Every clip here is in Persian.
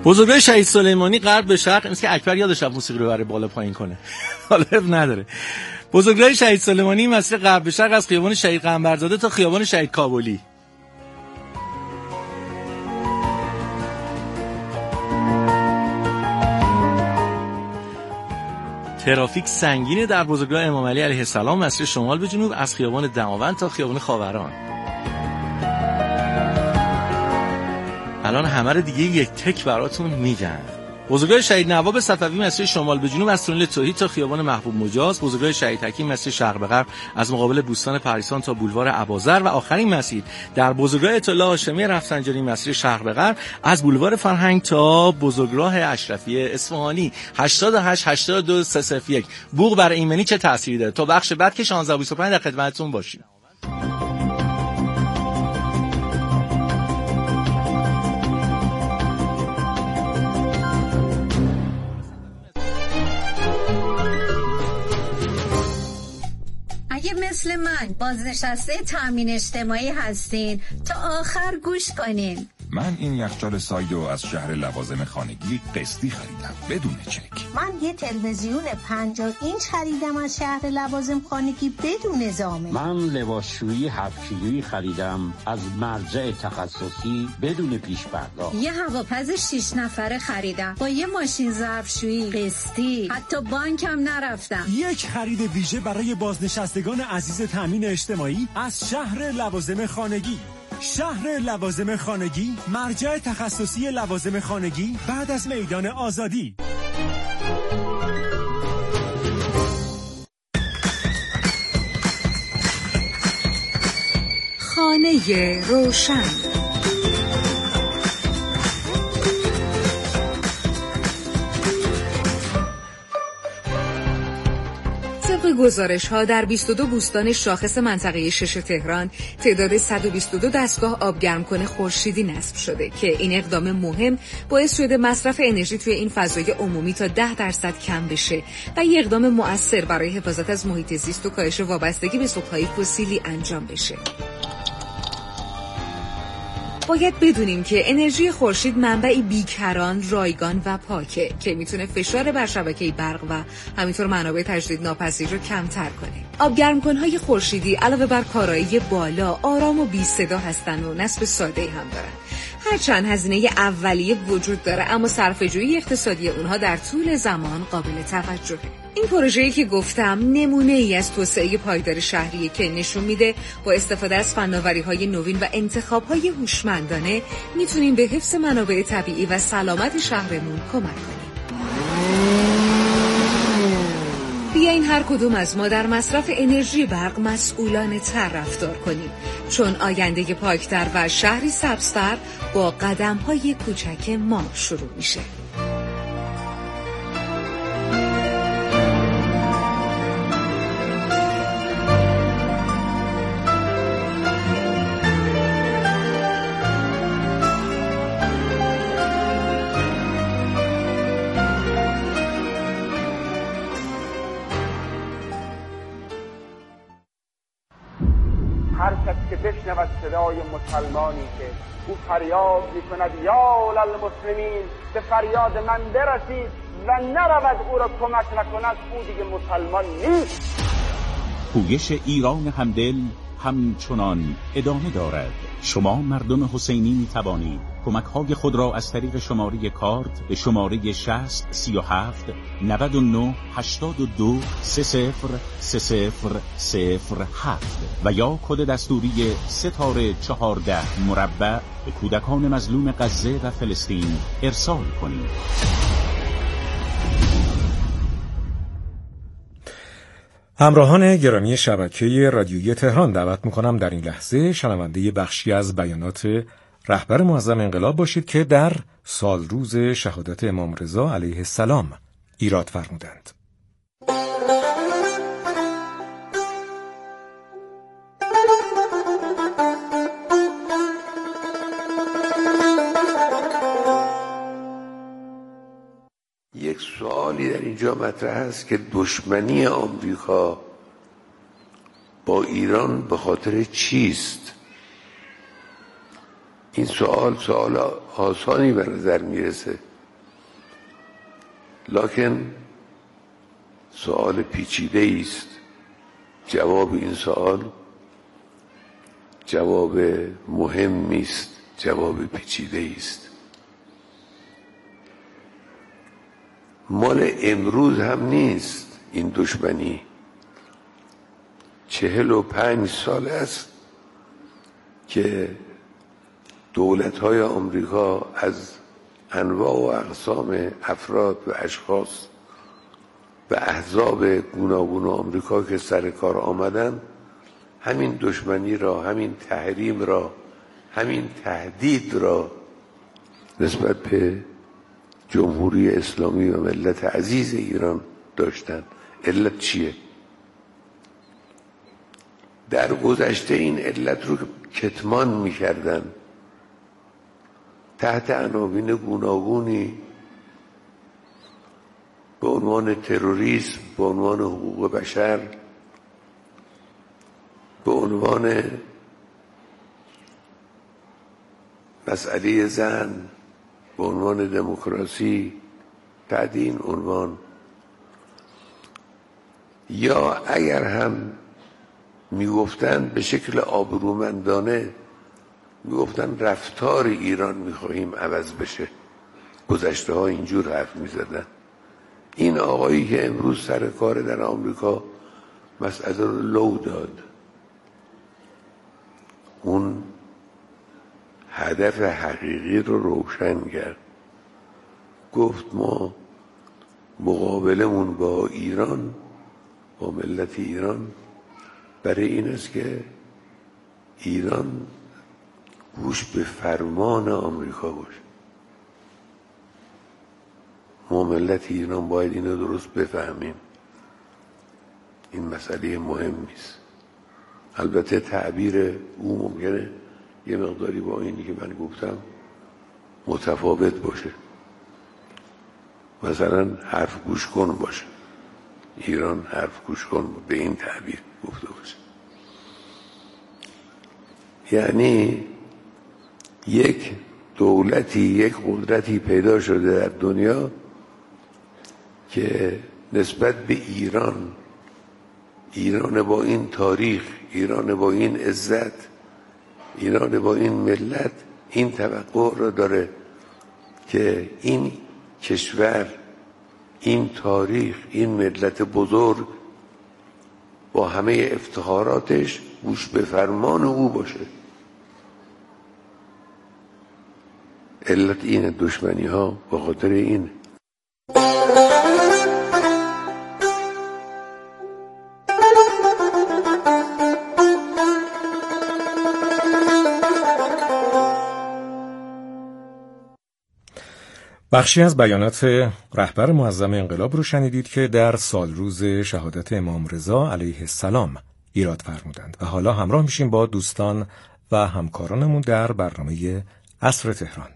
بزرگراه شهید سلیمانی غرب به شرق، مثل که اکبر یادش رفت موسیقی رو بره بالا پایین کنه. حالا نداره. بزرگراه شهید سلیمانی مسیر غرب به شرق از خیابان شهید قنبرزاده تا خیابان شهید کابلی. ترافیک سنگینه در بزرگراه امام علی علیه السلام مسیر شمال به جنوب از خیابان دماوند تا خیابان خاوران. الان همه رو دیگه یک تک براتون میگم. بزرگراه شهید نواب صفوی مسیر شمال به جنوب از تونل توحید تا خیابان محبوب مجاز. بزرگراه شهید حکیم مسیر شرق به غرب از مقابل بوستان پریسان تا بولوار اباذر. و آخرین مسیر در بزرگراه اطلاع هاشمی رفسنجانی مسیر شرق به غرب از بولوار فرهنگ تا بزرگراه اشرفی اصفهانی. 88 82 301. بوق بر ایمنی چه تأثیری داره؟ تا بخش بعد که 16:25 در خدمتتون باشیم. اگه مثل من بازنشسته تامین اجتماعی هستین تا آخر گوش کنین. من این یخچال سایدو از شهر لوازم خانگی قسطی خریدم بدون چک. من یه تلویزیون 50 اینچ خریدم از شهر لوازم خانگی بدون ضامن. من لباسشویی 7 کیلویی خریدم از مرجع تخصصی بدون پیش پرداخت. یه هواپز 6 نفره خریدم با یه ماشین ظرفشویی قسطی، حتی بانکم نرفتم. یک خرید ویژه برای بازنشستگان عزیز تامین اجتماعی از شهر لوازم خانگی. شهر لوازم خانگی، مرجع تخصصی لوازم خانگی بعد از میدان آزادی. خانه روشن. گزارش‌ها در 22 بوستان شاخص منطقه 6 تهران تعداد 122 دستگاه آبگرمکن خورشیدی نصب شده که این اقدام مهم باعث شده مصرف انرژی توی این فضای عمومی تا 10% کم بشه و یک اقدام مؤثر برای حفاظت از محیط زیست و کاهش وابستگی به سوخت‌های فسیلی انجام بشه. باید بدونیم که انرژی خورشید منبعی بیکران، رایگان و پاکه که میتونه فشار بر شبکه برق و همینطور منابع تجدید ناپذیر رو کمتر کنه. آبگرمکن‌های خورشیدی علاوه بر کارایی بالا، آرام و بی صدا هستن و نصب ساده هم دارن. هرچند هزینه اولیه وجود داره، اما صرفه‌جویی اقتصادی اونها در طول زمان قابل توجهه. این پروژه‌ای که گفتم نمونه‌ای از توسعه پایدار شهریه که نشون میده با استفاده از فناوری‌های نوین و انتخاب‌های هوشمندانه میتونیم به حفظ منابع طبیعی و سلامت شهرمون کمک کنیم. بیاین هر کدوم از ما در مصرف انرژی برق مسئولانه تر رفتار کنیم، چون آینده پاکتر و شهری سبزتر با قدم‌های کوچک ما شروع میشه. که بشنود صدای مسلمانی که او فریاد میکند یا للمسلمین، به فریاد من برسید و نرود او را کمک نکند، او دیگه مسلمان نیست. پویش ایران همدل همچنان ادامه دارد. شما مردم حسینی می توانید کمک‌های خود را از طریق شماره کارت به شماره 60 37 99 82 003007 و یا کد دستوری ستاره 14 مربع به کودکان مظلوم غزه و فلسطین ارسال کنید. همراهان گرامی شبکه رادیویی تهران، دعوت میکنم در این لحظه شنونده بخشی از بیانات رهبر معظم انقلاب باشید که در سالروز شهادت امام رضا علیه السلام ایراد فرمودند. یک سوالی در اینجا مطرح است که دشمنی آمریکا با ایران به خاطر چیست؟ این سوال آسانی به نظر میرسه، لکن سوال پیچیده است. جواب این سوال جواب مهمی است، جواب پیچیده است. مال امروز هم نیست این دشمنی. 45 سال است که دولت‌های آمریکا از انواع و اقسام افراد و اشخاص و احزاب گوناگون آمریکا که سر کار آمدن همین دشمنی را، همین تحریم را، همین تهدید را نسبت به جمهوری اسلامی و ملت عزیز ایران داشتن. علت چیه؟ در گذشته این علت رو کتمان می‌کردن تحت عناوین گوناگونی به عنوان تروریسم، به عنوان حقوق بشر، به عنوان مسئله زن، به عنوان دموکراسی، تحت این عنوان. یا اگر هم میگفتن به شکل آبرومندانه میگفتن رفتار ایران میخواهیم عوض بشه. گذشته ها اینجور حرف میزدن. این آقایی که امروز سر کار در آمریکا مسئله رو لو داد، اون هدف حقیقی رو روشن کرد. گفت ما مقابلمون با ایران، با ملت ایران، برای این است که ایران گوش به فرمان آمریکا باشه. ما ملت ایران باید اینو درست بفهمیم. این مسئله مهمی است. البته تعبیر او ممکنه یه مقداری با اینی که من گفتم متفاوت باشه. مثلا حرف گوش کن باشه، ایران حرف گوش کن به این تعبیر گفته باشه. یعنی یک دولتی، یک قدرتی پیدا شده در دنیا که نسبت به ایران با این تاریخ، ایران با این عزت، ایران با این ملت، این توقع را داره که این کشور، این تاریخ، این ملت بزرگ با همه افتخاراتش گوش به فرمان او باشه. علت این دشمنی ها به خاطر این. بخشی از بیانات رهبر معظم انقلاب رو شنیدید که در سالروز شهادت امام رضا علیه السلام ایراد فرمودند و حالا همراه میشیم با دوستان و همکارانمون در برنامه عصر تهران.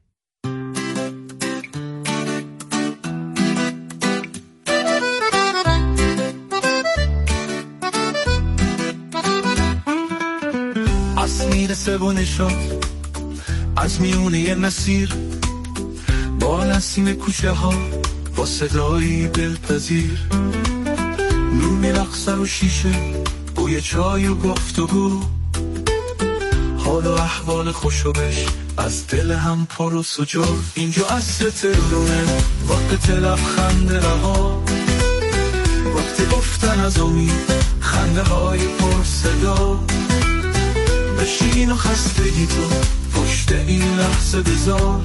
عصر میرسه و نشاد از میونه مسیر، با نسیم کوچه ها، با صدایی دلپذیر، نور میرقصه رو شیشه، بوی چای و گفتگو، حال و احوال خوشو بش از دل هم پر و سجود. اینجا عصر تهرونه، وقت لبخند رها، وقت گفتن از امید، خنده های پر صدا. بشین و خستگی تو پشت این لحظه بذار،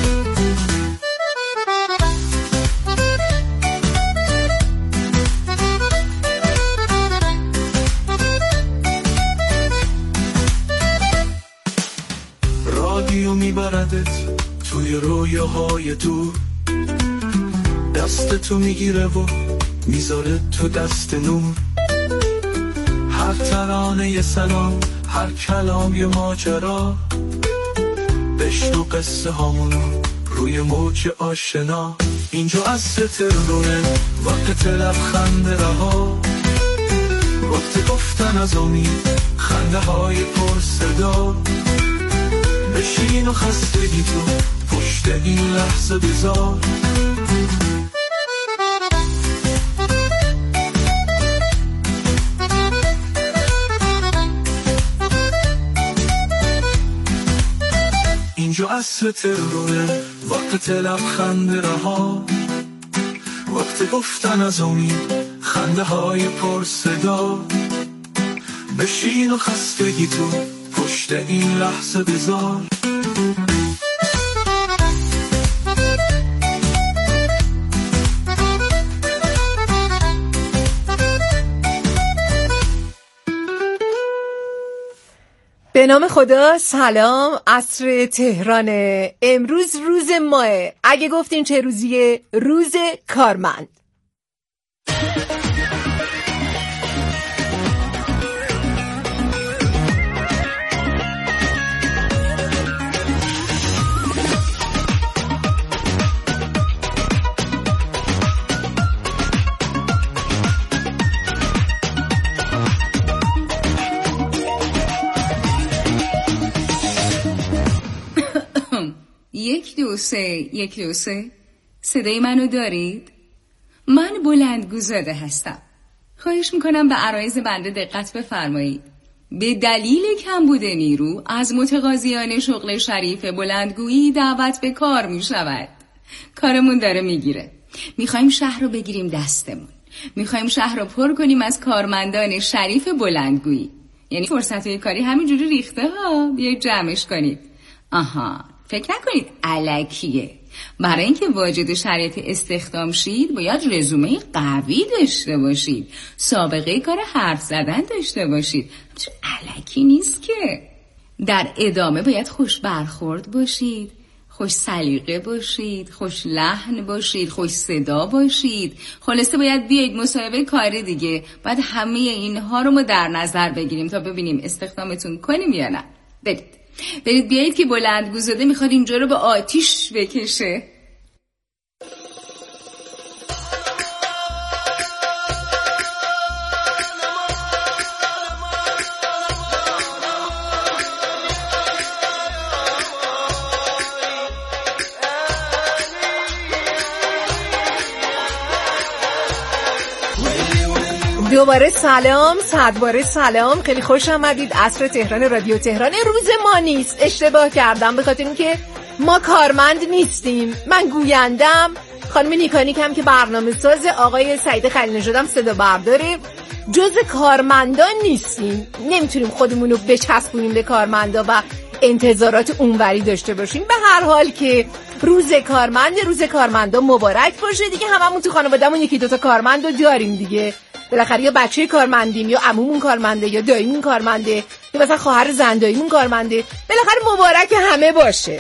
میبردت توی رویاهای دور، دست تو میگیره و میذاره تو دست نور. هر ترانه یه سلام، هر کلام یه ماجرا، بشنو قصه هامونو روی موج آشنا. اینجا عصر ترونه، وقت لبخند رها، وقت گفتن از امید، خنده های پر صدا. بشین و خستگی تو پشت این لحظه بذار. اینجا عصر تروره، وقت لبخند رها، وقت گفتن از امید، خنده های پر صدا. بشین و خستگی تو پشت این لحظه بذار. به نام خدا. سلام، عصر تهرانه. امروز روز ماه. اگه گفتین چه روزیه؟ روز کارمند. یک دو سه صدای منو دارید؟ من بلندگوزاده هستم. خواهش میکنم به عرایض بنده دقت بفرمایید. به دلیل کمبود نیرو از متقاضیان شغل شریف بلندگویی دعوت به کار میشود. کارمون داره میگیره. میخوایم شهر رو بگیریم دستمون. میخوایم شهر رو پر کنیم از کارمندان شریف بلندگویی. یعنی فرصتهای کاری همینجوری ریخته ها. بیایید جمعش کنید. آها، فکر نکنید الکیه. برای اینکه واجد شرایط استخدام شید باید رزومه قوی داشته باشید، سابقه کار حرف زدن داشته باشید. الکی نیست که. در ادامه باید خوش برخورد باشید، خوش سلیقه باشید، خوش لحن باشید، خوش صدا باشید. خلاصه باید بیایید مصاحبه کاری دیگه. بعد همه اینها رو ما در نظر بگیریم تا ببینیم استخدامتون کنیم یا نه. برید بیایید که بلندگوزاده میخواد اینجا رو به آتیش بکشه. دوباره سلام، صدباره سلام. خیلی خوش آمدید. عصر تهران، رادیو تهران. روز ما نیست، اشتباه کردم، به خاطر اینکه ما کارمند نیستیم. من گویندم، خانم نیکانیک هم که برنامه ساز، آقای سعید خلیل نژاد هم صدا برداره. جز کارمندان نیستیم. نمیتونیم خودمون رو بچسبونیم به کارمندا و انتظارات اونوری داشته باشیم. به هر حال که روز کارمندا مبارک باشه دیگه. هممون تو خانواده‌مون یکی دوتا کارمند رو داریم دیگه. بالاخره یا بچه کارمندیم، یا عمومون کارمنده، یا داییمون کارمنده، یا مثلا خواهر زنداییمون کارمنده. بالاخره مبارک همه باشه.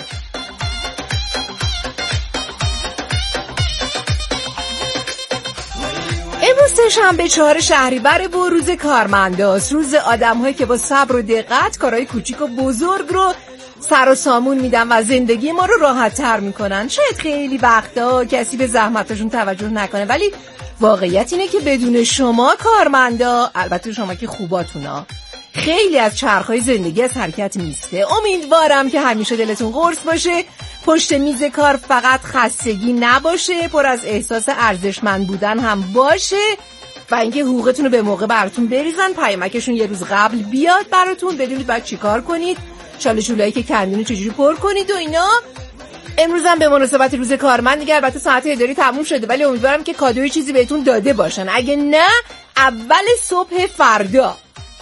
امروز سه‌شنبه 4 شهریور و روز کارمنداست. روز آدم‌هایی که با صبر و دقت کارهای کوچیک و بزرگ رو سر و سامون میدن و زندگی ما رو راحت‌تر میکنن. شاید خیلی وقتا کسی به زحمتاشون توجه نکنه، ولی واقعیت اینه که بدون شما کارمندا، البته شما که خوباتونا، خیلی از چرخهای زندگی از حرکت میسته. امیدوارم که همیشه دلتون قرص باشه، پشت میز کار فقط خستگی نباشه، پر از احساس ارزشمند بودن هم باشه و اینکه حقوقتون رو به موقع براتون بریزن، پیامکشون یه روز قبل بیاد براتون، بدونید باید چی کار کنید، چاله چولایی که کندونی چجوری پر کنید و اینا. امروز هم به مناسبت روز کارمند دیگه البته ساعت اداری تموم شده، ولی امیدوارم که کادوی چیزی بهتون داده باشن. اگه نه، اول صبح فردا.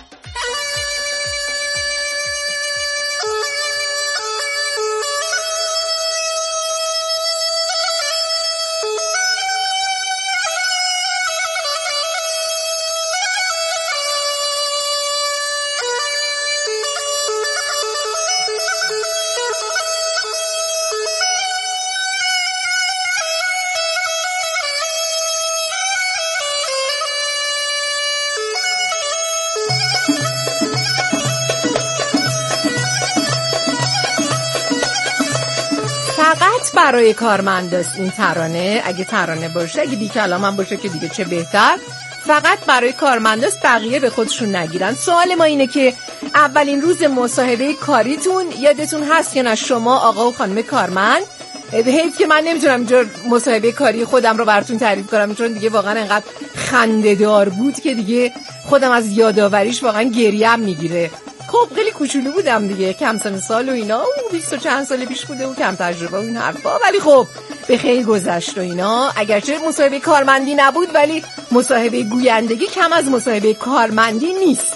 فقط برای کارمنداست این ترانه. اگه ترانه باشه، اگه بی کلام هم باشه که دیگه چه بهتر. فقط برای کارمنداست، بقیه به خودشون نگیرن. سوال ما اینه که اولین روز مصاحبه کاریتون یادتون هست یا نه؟ شما آقا و خانم کارمند. حیف که من نمیتونم اینجا مصاحبه کاری خودم رو براتون تعریف کنم، چون دیگه واقعا انقدر خنده‌دار بود که دیگه خودم از یاداوریش واقعا گریم میگیره. خب خیلی کوچولو بودم دیگه، کم سن سال و اینا، و 20 و چند سال پیش بوده و کم تجربه و این حرفا، ولی خب به خیر گذشت و اینا. اگرچه مصاحبه کارمندی نبود ولی مصاحبه گویندگی کم از مصاحبه کارمندی نیست.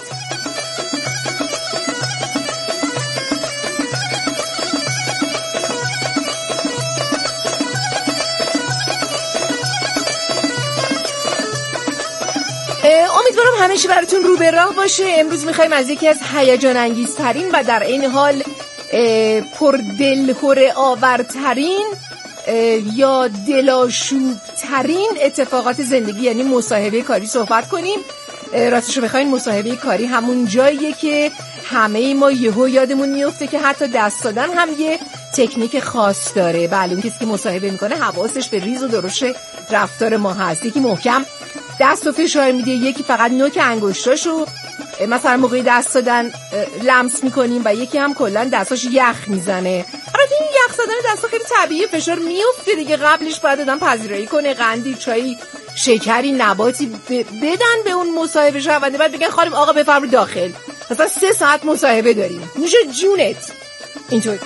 امیدوارم همه چی براتون رو به راه باشه. امروز میخوایم از یکی از هیجان انگیزترین و در عین حال پر دلهره آورترین یا دلاشوبترین اتفاقات زندگی یعنی مصاحبه کاری صحبت کنیم. راستشو بخواین مصاحبه کاری همون جاییه که همه ما یهو یادمون میفته که حتی دست دادن هم یه تکنیک خاص داره. بله، اون کسی که مصاحبه میکنه حواسش به ریز و درشت رفتار ما هست. یکی محکم دستو فشار میده، یکی فقط نوک انگشتاشو مثلا موقع دست دادن لمس میکنیم و یکی هم کلا دستاش یخ میزنه. البته این یخ زدن دستا خیلی طبیعیه، فشار میفته دیگه. قبلش باید آدم پذیرایی کنه، قندی، چایی، شکری، نباتی بدن به اون مصاحبه شونده، بعد بگن خانم آقا بفرمایید داخل، مثلا 3 ساعت مصاحبه داریم، نوش جونت. اینطور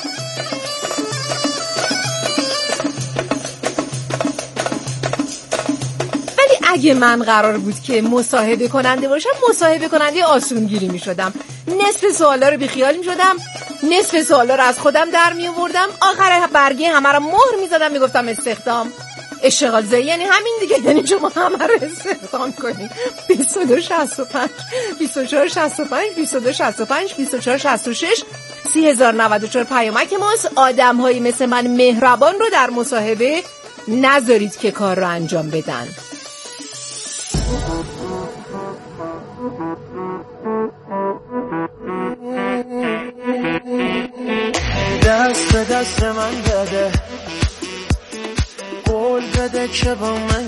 اگه من قرار بود که مصاحبه کننده باشم، مصاحبه کننده آسونگیری می شدم. نصف سوالا رو بیخیال می شدم، نصف سوالا رو از خودم در می آوردم، آخر برگه همه رو مهر می زدم، می گفتم استخدام. اشتغال زایی یعنی همین دیگه، یعنی شما همه رو استخدام کنید. 2265 2465 2265 2466 30,094 پیامک ماست. آدم هایی مثل من مهربان رو در مصاحبه نذارید که کار رو انجام بدن. دست به دست من بده، قول بده که با من،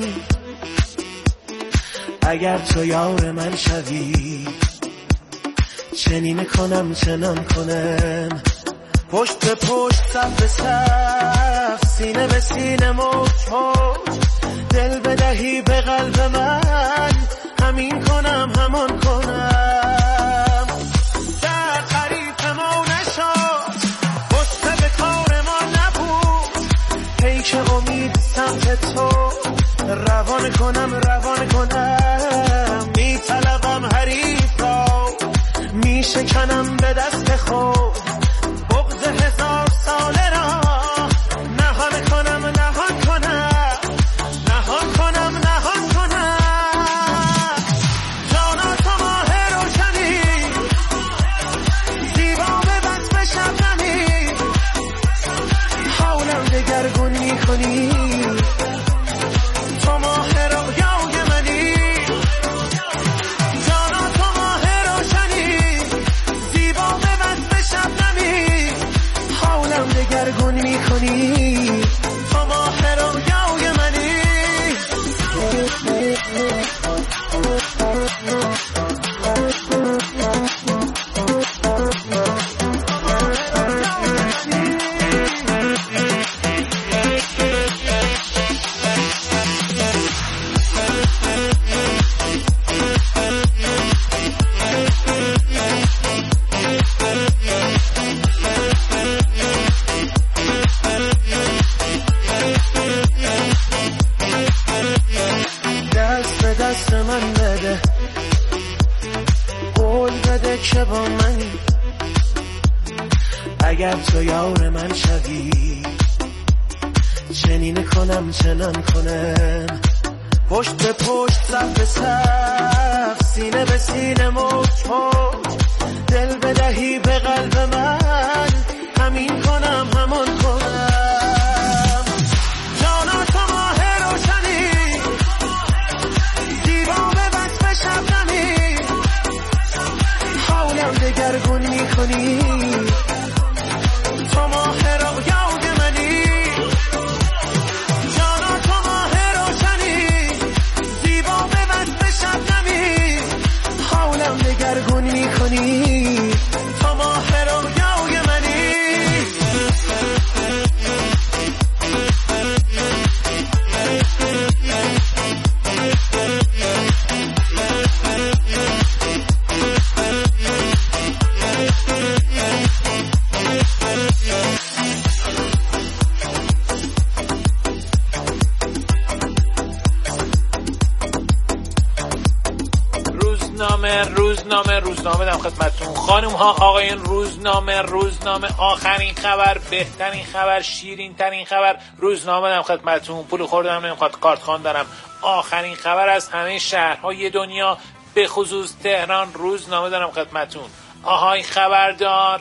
اگر تو یار من شوی، چنین کنم چنان کنم، پشت به پشت، صف به صف، سینه به سینه، موج موج، دل بدهی به قلب من، همین کنم همان کنم. در حریف ما نشد، غصه به کار ما نبود، پیش امید سمت تو، روان کنم، میطلبم حریف را، میشکنم به دست خود، بغض 1000 ساله را، نهان کنم. جانا تو ماه روشنی، زیبا به وصف شبنمی، حولم دگرگون میکنی، تو ماه رویای منی. جانا تو ماه روشنی، زیبا به وصف شبنمی، حولم دگرگون میکنی، تو ماه رویای منی. دست به دست من بده، قول بده که با من، اگر تو یار من شوی، چنین کنم چنان کنم، پشت به پشت، صف به صف، سینه به سینه، موج موج، دل بدهی به قلب من، همین کنم همان کنم. جانا تو ماه روشنی، زیبا به وصف شبنمی، حولم دگرگون میکنی، تو ماه رویای منی. جانا تو ماه روشنی، زیبا به وصف شبنمی، حولم دگرگون میکنی، تو ماه رویای روزنامه دارم خدمتتون. خانم ها آقایان، روزنامه آخرین خبر، بهترین خبر، شیرین ترین خبر، روزنامه دارم خدمتتون. پول خوردم نمیخواد، کارت خوان دارم. آخرین خبر از همه شهرهای دنیا به خصوص تهران، روزنامه دارم خدمتتون. آهای خبردار.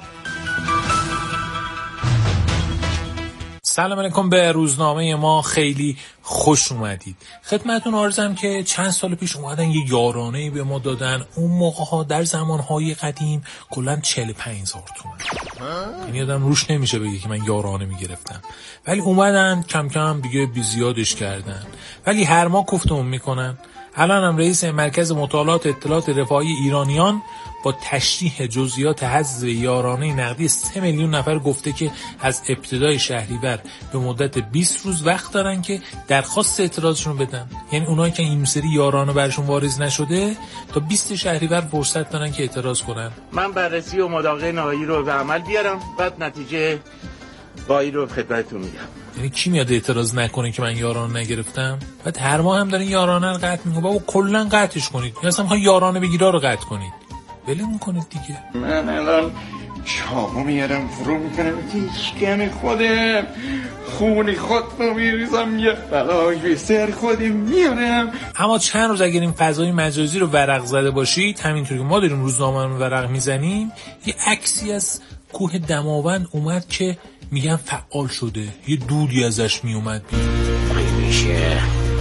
سلام علیکم، به روزنامه ما خیلی خوش اومدید. خدمتتون عرضم که چند سال پیش اومدن یه یارانه‌ای به ما دادن. اون موقع‌ها در زمانهای قدیم کلاً 45,000 تومان. یعنی آدم روش نمیشه بگه که من یارانه میگرفتم. ولی اومدن کم کم دیگه بیزیادش کردن. ولی هر ماه کوفتمون میکنن. الان هم رئیس مرکز مطالعات اطلاعات رفاهی ایرانیان با تشریح جزئیات حذف یارانه نقدی 3 میلیون نفر گفته که از ابتدای شهریور به مدت 20 روز وقت دارن که درخواست اعتراضشون بدن. یعنی اونایی که این سری یارانه برشون واریز نشده تا 20 شهریور فرصت دارن که اعتراض کنن. من بررسی و مداقه نهایی رو به عمل بیارم، بعد نتیجه قایی رو خدمتتون میگم. یعنی کی میاد اعتراض نکنه که من یارانه نگرفتم؟ بعد هر ماه هم دارین یارانه رو قطع میکنید. بابا کلا قطعش کنید. یا اصلا میخواین یارانه بگیرا رو قطع کنید. ولمون کنید دیگه. من الان چاقو میارم فرو میکنم تیشکن خودم، خونی خود رو میریزم، یه بلای به سر خودم میارم. اما چند روز اگر این فضای مجازی رو ورق زده باشید، همینطوری که ما داریم روزنامه رو ورق میزنیم، یه عکسی از کوه دماوند اومد که میگن فعال شده، یه دودی ازش میومد بیرون. میشه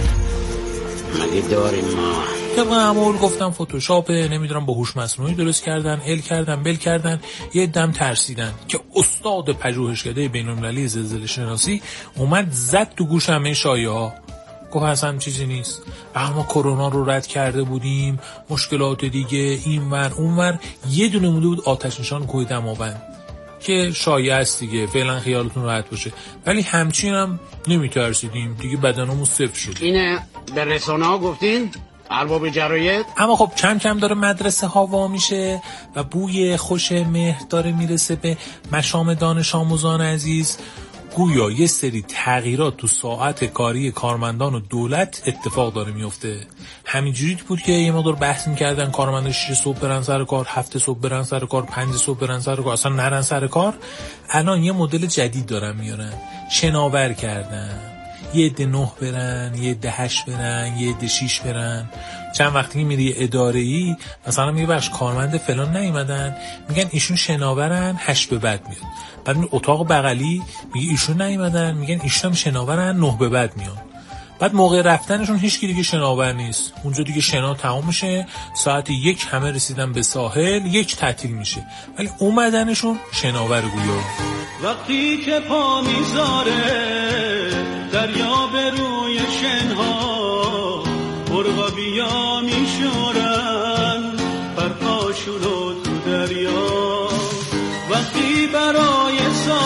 مگه داریم ما؟ طبق معمول گفتم فتوشاپه، نمیدونم با هوش مصنوعی درست کردن، بل کردن. یه دم ترسیدن که استاد پژوهشکده بین‌المللی زلزله شناسی اومد زد تو گوش همه شایعه‌ها. گفت اصلا چیزی نیست، ما کرونا رو رد کرده بودیم، مشکلات دیگه اینور اونور، یه دونه مونده بود آتش نشان کوه دماوند که شایعه است دیگه. فعلا خیالتون راحت باشه. ولی همچین هم نمیترسیدیم دیگه، بدنمون صفر شد. اینه به رسانه ها گفتین؟ ارباب جراید؟ اما خب کم کم داره مدرسه ها وا میشه و بوی خوش مهر داره میرسه به مشام دانش آموزان عزیز. گویا یه سری تغییرات تو ساعت کاری کارمندان و دولت اتفاق داره میفته. همینجوری بود که یه مقدار بحث میکردن کارمندا 6 صبح برن سر کار، 7 صبح برن سر کار، 5 صبح برن سر کار، اصلا نرن سر کار. الان یه مدل جدید دارن میارن، شناور کردن. یه عده 9 برن، یه عده 8 برن، یه عده 6 برن. چند وقتی میری اداره‌ای مثلا میگه بخش کارمند فلان نیومدن، میگن ایشون شناورن 8 به بعد میاد. بعد می اتاق بغلی میگه ایشون نیومدن، میگن ایشون هم شناورن 9 به بعد میاد. بعد موقع رفتنشون هیچ کی دیگه شناور نیست. اونجا دیگه شنا تمام میشه، ساعت 1 همه رسیدن به ساحل، 1 تعطیل میشه. ولی اومدنشون شناور گویا. وقتی که پا میذاره دریا به روی شنها، مرغابیا میشورن پرپاشونو تو دریا. وقتی برای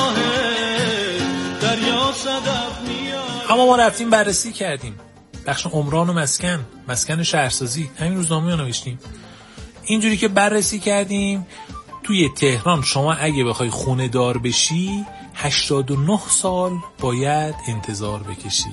ساحل دریا صدف میاد. اما ما رفتیم بررسی کردیم بخش عمران و مسکن شهرسازی، همین روزنامه رو نوشتیم. اینجوری که بررسی کردیم توی تهران شما اگه بخوای خونه دار بشی 89 سال باید انتظار بکشی.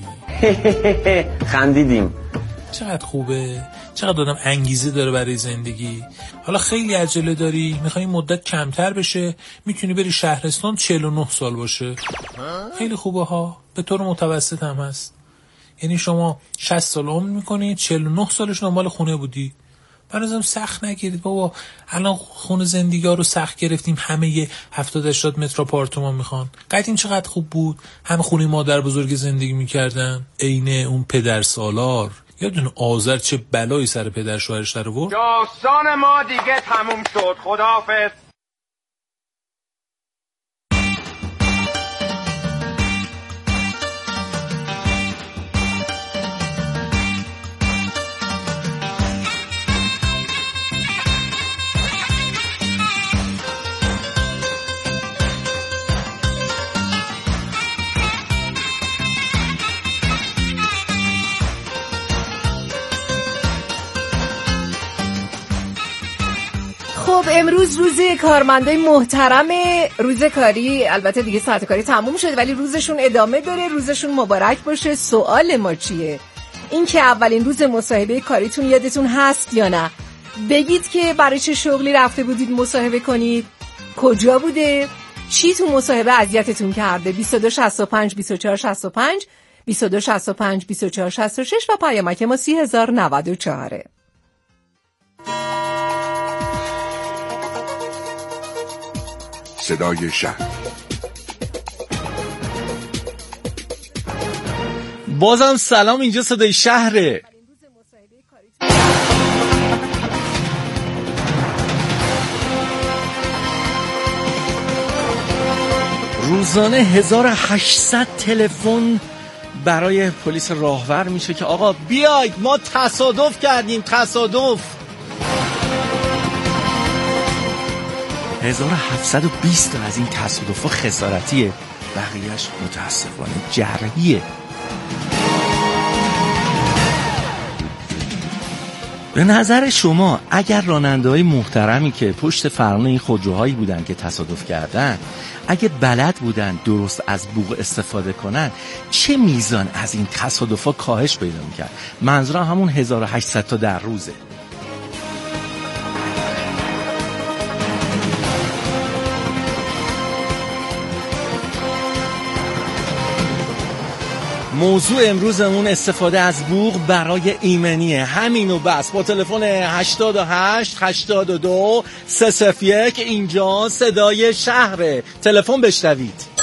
خندیدیم. چقدر خوبه، چقدر آدم انگیزه داره برای زندگی. حالا خیلی عجله داری، میخوای مدت کمتر بشه، میتونی بری شهرستان 49 سال باشه. خیلی خوبه ها، به طور متوسط هم هست. یعنی شما 60 سال عمر میکنی، 49 سالش دنبال خونه بودی. برازم سخت نگیرید بابا، الان خونه زندگی ها رو سخت گرفتیم، همه 70-80 متر آپارتمان میخوان. قدیم چقدر خوب بود، همه خونه مادر بزرگ زندگی میکردن، عین اون پدر سالار. یادون آذر چه بلایی سر پدر شوهرش در آورد؟ داستان ما دیگه تموم شد، خداحافظ. خب امروز روز کارمندای محترم، روز کاری، البته دیگه ساعت کاری تموم شده ولی روزشون ادامه داره، روزشون مبارک باشه. سوال ما چیه؟ این که اولین روز مصاحبه کاریتون یادتون هست یا نه؟ بگید که برای چه شغلی رفته بودید مصاحبه کنید، کجا بوده، چی تو مصاحبه اذیتتون کرده. 2265 2465 2265 2466 و پیامک ما 30,094. صدای شهر. بازم سلام، اینجا صدای شهره. روزانه 1800 تلفن برای پلیس راهور میشه که آقا بیاید ما تصادف کردیم. تصادف 1720 از این تصادف‌ها خسارتیه، بقیه‌اش متاسفانه جرحیه. به نظر شما اگر راننده‌های محترمی که پشت فرمان این خودروهایی بودن که تصادف کردن، اگه بلد بودن درست از بوق استفاده کنن، چه میزان از این تصادف‌ها کاهش پیدا می‌کرد؟ منظورم همون 1800 تا در روزه. موضوع امروزمون استفاده از بوق برای ایمنیه. همینو بس. با تلفن 88 82 301 اینجا صدای شهره. تلفن بشنوید.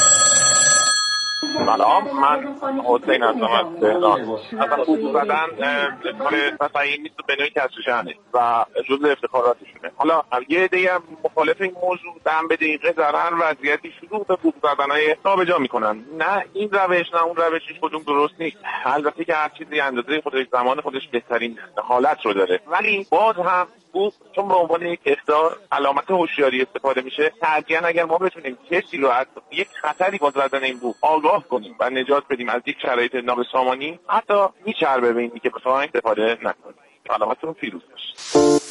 سلام، من حسین هستم از تهران. اصلا خوب زدن کار تصحیح نیست به نوعی کسرشنه و جزء افتخاراتشونه. حالا یه عده‌ای هم مخالف این موضوع دم به دقیقه دارن وضعیتی شروع به خوب زدنهای نابجا میکنن. نه این روش نه اون روش، هیچ کدوم درست نیست. البته که هر چیزی اندازه خودش زمان خودش بهترین حالت رو داره، ولی باز هم چون به عنوان یک اخطار علامت هوشیاری استفاده میشه، ترجیحاً اگر ما بتونیم کسی رو از یک خطری با زدن این بوق آگاه کنیم و نجات بدیم از یک شرایط نابسامانی، حتی میچربه به اینی که بخوایم استفاده نکنیم. علامتتون پیروز باشه.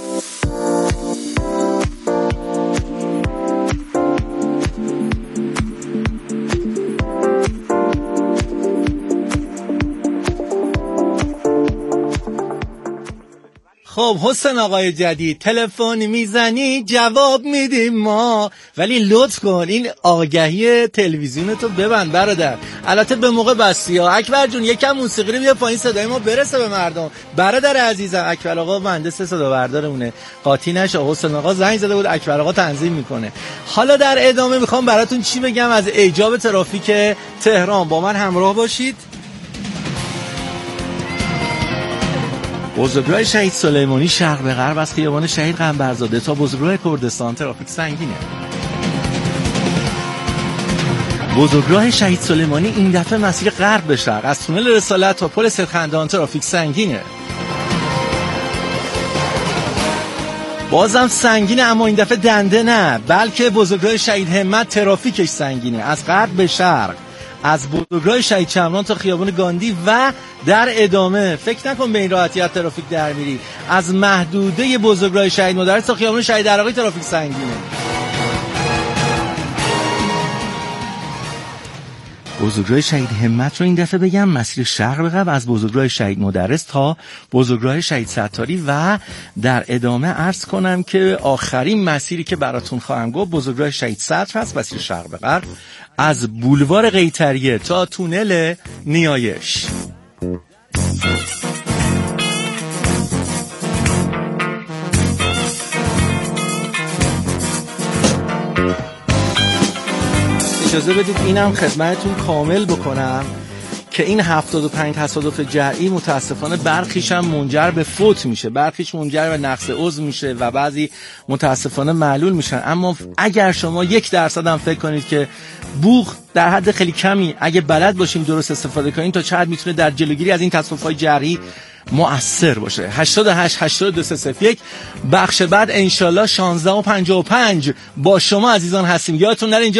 خب حسین آقای جدید، تلفن میزنی جواب میدیم ما، ولی لطف کن این آگهی تلویزیونتو ببند برادر. البته به موقع بستی ها. اکبر جون یکم موسیقی رو بیا پایین، صدای ما برسه به مردم. برادر عزیزم اکبر آقا مهندس صدا بردارمونه، قاطی نشه. حسین آقا زنگ زده بود، اکبر آقا تنظیم میکنه. حالا در ادامه میخوام براتون چی بگم از ایجاب ترافیک تهران. با من همراه باشید. بزرگراه شهید سلیمانی شرق به غرب از خیابان شهید قنبرزاده تا بزرگراه کردستان ترافیک سنگینه. بزرگراه شهید سلیمانی این دفعه مسیر غرب به شرق از تونل رسالت تا پل سیدخندان ترافیک سنگینه. بازم سنگینه، اما این دفعه دنده نه، بلکه بزرگراه شهید همت ترافیکش سنگینه. از غرب به شرق، از بزرگراه شهید چمران تا خیابان گاندی و در ادامه. فکر نکن به این راحتی از ترافیک در میری. از محدوده بزرگراه شهید مدرس تا خیابان شهید عراقی ترافیک سنگینه. بزرگراه شهید همت رو این دفعه بگم مسیر شرق به غرب از بزرگراه شهید مدرس تا بزرگراه شهید ستاری و در ادامه عرض کنم که آخرین مسیری که براتون خواهم گفت بزرگراه شهید صدر هست، مسیر شرق به غرب از بولوار قیطریه تا تونل نیایش. اجازه بدید اینم خدمتتون کامل بکنم که این 75 تصادف جرئی متاسفانه برخیش هم منجر به فوت میشه، برخیش منجر به نقص عضو میشه و بعضی متاسفانه معلول میشن. اما اگر شما 1% هم فکر کنید که بوق در حد خیلی کمی اگه بلد باشیم درست استفاده کنیم تا چقدر میتونه در جلوگیری از این تصادف‌های جرئی مؤثر باشه. 88 82 301 بخش بعد انشالله 16:55 با شما عزیزان هستیم. یادتون نره اینجا